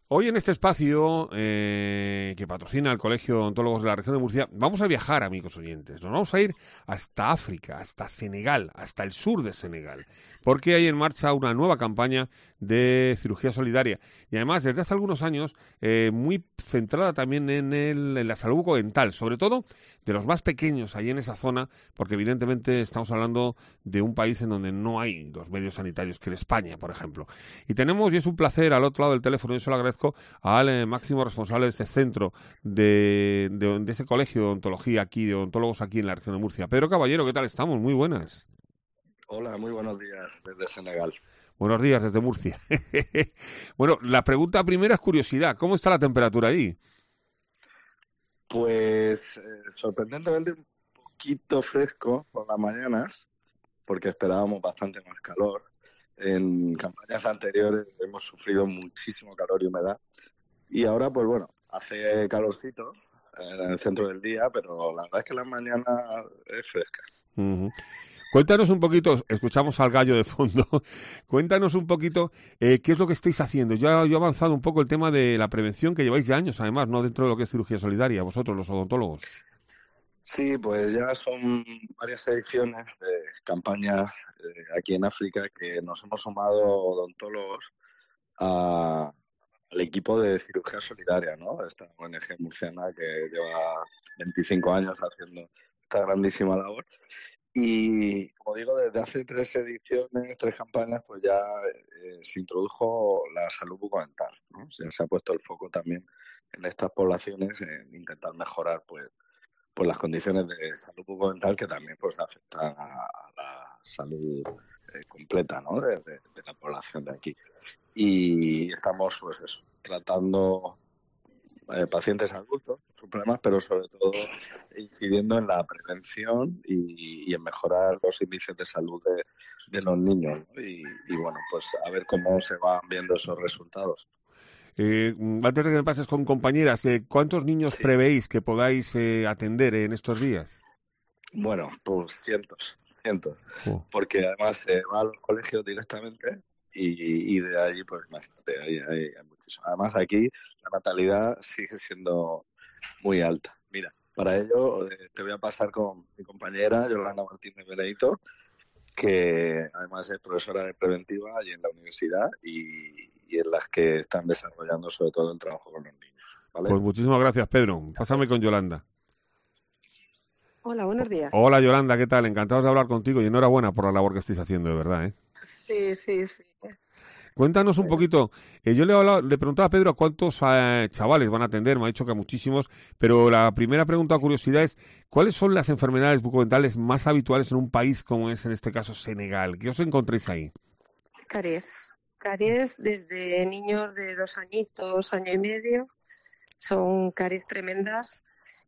Hoy en este espacio que patrocina el Colegio de Odontólogos de la Región de Murcia, vamos a viajar, amigos oyentes. Nos vamos a ir hasta África, hasta Senegal, hasta el sur de Senegal, porque hay en marcha una nueva campaña de cirugía solidaria. Y además, desde hace algunos años, muy centrada también en la salud bucodental, sobre todo de los más pequeños ahí en esa zona, porque evidentemente estamos hablando de un país en donde no hay los medios sanitarios que en España, por ejemplo. Y tenemos, y es un placer, al otro lado del teléfono, y eso lo agradezco, al máximo responsable de ese centro, de ese colegio de odontología aquí, de odontólogos aquí en la región de Murcia. Pedro Caballero, ¿qué tal estamos? Muy buenas. Hola, muy buenos días desde Senegal. Buenos días desde Murcia. Bueno, la pregunta primera es curiosidad. ¿Cómo está la temperatura ahí? Pues sorprendentemente un poquito fresco por las mañanas, porque esperábamos bastante más calor. En campañas anteriores hemos sufrido muchísimo calor y humedad. Y ahora, pues bueno, hace calorcito en el centro del día, pero la verdad es que la mañana es fresca. Ujú. Cuéntanos un poquito, escuchamos al gallo de fondo, cuéntanos un poquito qué es lo que estáis haciendo. Yo he avanzado un poco el tema de la prevención que lleváis de años, además, no dentro de lo que es cirugía solidaria, vosotros los odontólogos. Sí, pues ya son varias ediciones de campañas aquí en África que nos hemos sumado odontólogos a, al equipo de cirugía solidaria, ¿no? Esta ONG murciana que lleva 25 años haciendo esta grandísima labor. Y como digo, desde hace tres ediciones, tres campañas, pues ya se introdujo la salud bucodental, ¿no? O sea, se ha puesto el foco también en estas poblaciones en intentar mejorar pues las condiciones de salud bucodental que también pues afectan a la salud completa, ¿no? De la población de aquí. Y estamos pues eso, tratando pacientes adultos con sus problemas, pero sobre todo incidiendo en la prevención y en mejorar los índices de salud de los niños, ¿no? Y bueno, pues a ver cómo se van viendo esos resultados. Antes de que me pases con compañeras, ¿cuántos niños Sí, prevéis que podáis atender en estos días? bueno, pues cientos, Jo. porque además se va a los colegios directamente y de allí, pues imagínate, hay muchísimo. Además aquí la natalidad sigue siendo muy alta. Mira, para ello te voy a pasar con mi compañera Yolanda Martínez Benedito, que además es profesora de preventiva allí en la universidad y en las que están desarrollando sobre todo el trabajo con los niños, ¿vale? Pues muchísimas gracias, Pedro. Pásame con Yolanda. Hola, buenos días. Hola, Yolanda, ¿qué tal? Encantados de hablar contigo y enhorabuena por la labor que estáis haciendo, de verdad, ¿eh? Sí, sí, sí. Cuéntanos un Bueno, poquito. Yo le preguntaba a Pedro a cuántos chavales van a atender, me ha dicho que a muchísimos, pero la primera pregunta o curiosidad es, ¿cuáles son las enfermedades bucodentales más habituales en un país como es en este caso Senegal? ¿Qué os encontréis ahí? caries. Caries desde niños de 2 añitos, año y medio. Son caries tremendas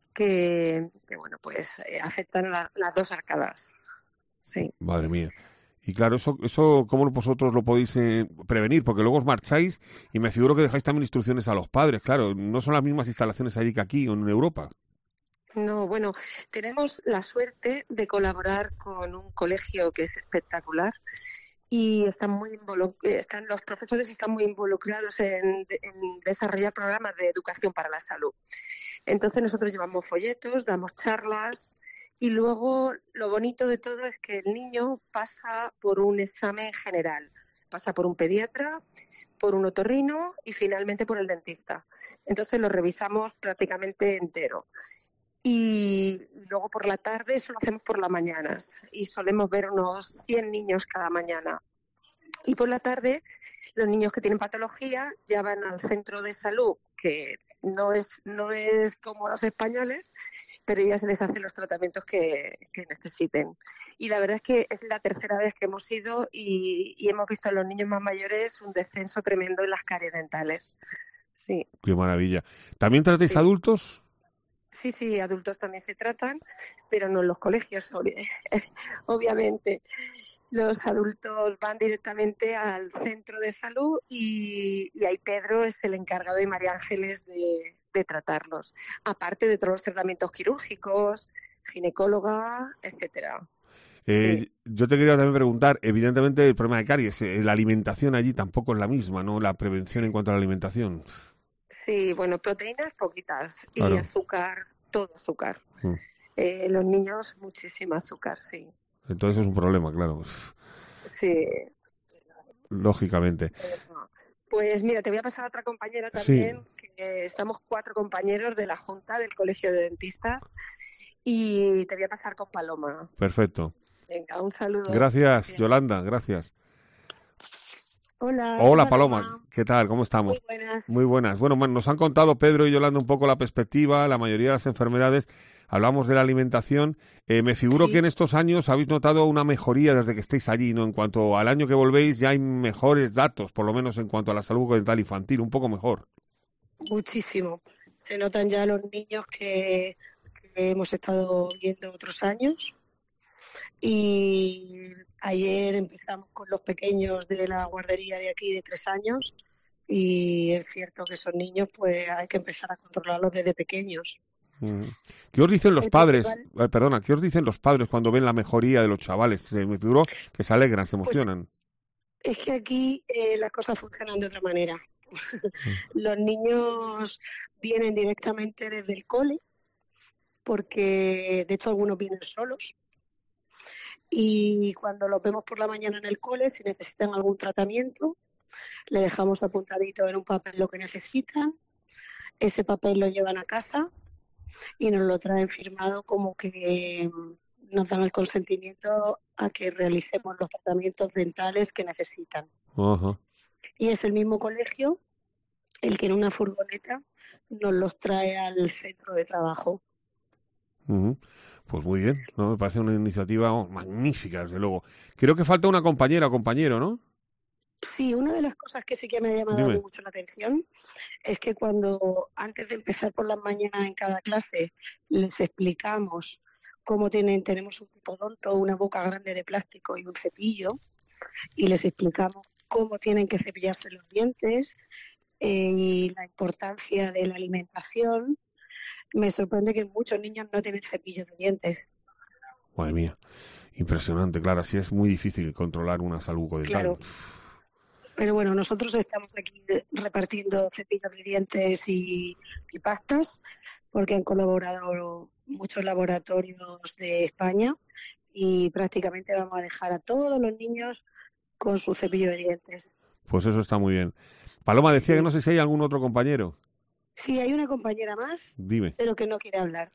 que bueno, pues afectan las dos arcadas. Sí. Madre mía. Y claro, eso ¿cómo vosotros lo podéis prevenir? Porque luego os marcháis y me figuro que dejáis también instrucciones a los padres. Claro, no son las mismas instalaciones allí que aquí o en Europa. No, bueno, tenemos la suerte de colaborar con un colegio que es espectacular y los profesores están muy involucrados en desarrollar programas de educación para la salud. Entonces nosotros llevamos folletos, damos charlas y luego lo bonito de todo es que el niño pasa por un examen general, pasa por un pediatra, por un otorrino y finalmente por el dentista. Entonces lo revisamos prácticamente entero. Y luego por la tarde eso lo hacemos por las mañanas y solemos ver unos 100 niños cada mañana. Y por la tarde los niños que tienen patología ya van al centro de salud, que no es como los españoles, pero ya se les hacen los tratamientos que necesiten. Y la verdad es que es la tercera vez que hemos ido y hemos visto en los niños más mayores un descenso tremendo en las caries dentales. Sí, Qué maravilla. ¿También tratáis sí. adultos? Sí, sí, adultos también se tratan, pero no en los colegios, obviamente. Los adultos van directamente al centro de salud y ahí Pedro es el encargado y María Ángeles de tratarlos, aparte de todos los tratamientos quirúrgicos, ginecóloga, etcétera. Sí. Yo te quería también preguntar, evidentemente el problema de caries, la alimentación allí tampoco es la misma, ¿no? La prevención en cuanto a la alimentación. Sí, bueno, proteínas poquitas y Claro. azúcar, todo azúcar. Mm. Los niños muchísimo azúcar, sí. Entonces es un problema, claro. Sí. Lógicamente. Pues mira, te voy a pasar a otra compañera Sí, también, que estamos 4 compañeros de la Junta del Colegio de Dentistas y te voy a pasar con Paloma. perfecto. Venga, un saludo. Gracias, Gracias. Yolanda, gracias. Hola, soy Hola, Paloma, Paloma. ¿qué tal? ¿Cómo Muy estamos? Muy buenas. buenas. Bueno, nos han contado Pedro y Yolanda un poco la perspectiva, la mayoría de las enfermedades. Hablamos de la alimentación. Me figuro que en Sí, estos años habéis notado una mejoría desde que estéis allí, ¿no? En cuanto al año que volvéis, ya hay mejores datos, por lo menos en cuanto a la salud bucodental infantil, un poco mejor. muchísimo. Se notan ya los niños que hemos estado viendo otros años. Y ayer empezamos con los pequeños de la guardería de aquí de 3 años y es cierto que esos niños pues hay que empezar a controlarlos desde pequeños. Mm. ¿Qué os dicen los El padres? principal, Perdona, ¿qué os dicen los padres cuando ven la mejoría de los chavales? Me figuro que se alegran, se pues emocionan. es que aquí las cosas funcionan de otra manera. Mm. Los niños vienen directamente desde el cole porque de hecho algunos vienen solos y cuando los vemos por la mañana en el cole, si necesitan algún tratamiento, le dejamos apuntadito en un papel lo que necesitan, ese papel lo llevan a casa y nos lo traen firmado como que nos dan el consentimiento a que realicemos los tratamientos dentales que necesitan. Ajá. Y es el mismo colegio el que en una furgoneta nos los trae al centro de trabajo. Ujú. Pues muy bien, ¿no? Me parece una iniciativa magnífica, desde luego. Creo que falta una compañera o compañero, ¿no? Sí, una de las cosas que sí que me ha llamado a mí Dime. mucho la atención es que cuando antes de empezar por las mañanas en cada clase les explicamos cómo tenemos un tipodonto, una boca grande de plástico y un cepillo, y les explicamos cómo tienen que cepillarse los dientes y la importancia de la alimentación, me sorprende que muchos niños no tienen cepillos de dientes. Madre mía, impresionante, claro, así es muy difícil controlar una salud bucodental. Claro, pero bueno, nosotros estamos aquí repartiendo cepillos de dientes y pastas porque han colaborado muchos laboratorios de España y prácticamente vamos a dejar a todos los niños con su cepillo de dientes. Pues eso está muy bien. Paloma decía que no Sí, sé si hay algún otro compañero. sí, hay una compañera más, Dime. pero que no quiere hablar.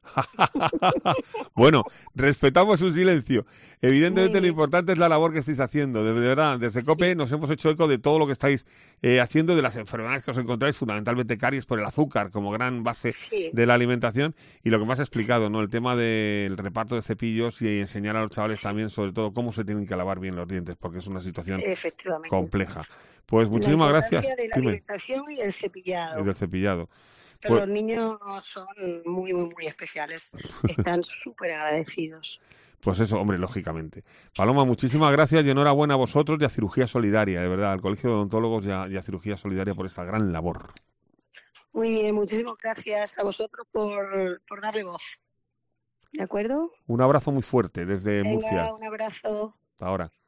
Bueno, respetamos su silencio. Muy Evidentemente lo bien, importante es la labor que estáis haciendo. De verdad, desde COPE sí, nos hemos hecho eco de todo lo que estáis haciendo, de las enfermedades que os encontráis, fundamentalmente caries por el azúcar como gran base sí, de la alimentación y lo que me has explicado, ¿no? El tema del reparto de cepillos y enseñar a los chavales sí, también, sobre todo, cómo se tienen que lavar bien los dientes, porque es una situación efectivamente. compleja. Pues La muchísimas gracias. importancia de la Dime, alimentación y del cepillado. del cepillado. Pero Pues, los niños son muy, muy, muy especiales. Están súper agradecidos. Pues eso, hombre, lógicamente. Paloma, muchísimas gracias y enhorabuena a vosotros y a Cirugía Solidaria, de verdad, al Colegio de Odontólogos y a Cirugía Solidaria por esa gran labor. Muy bien, muchísimas gracias a vosotros por darle voz. ¿De acuerdo? Un abrazo muy fuerte desde Murcia. Venga, un abrazo. Hasta ahora.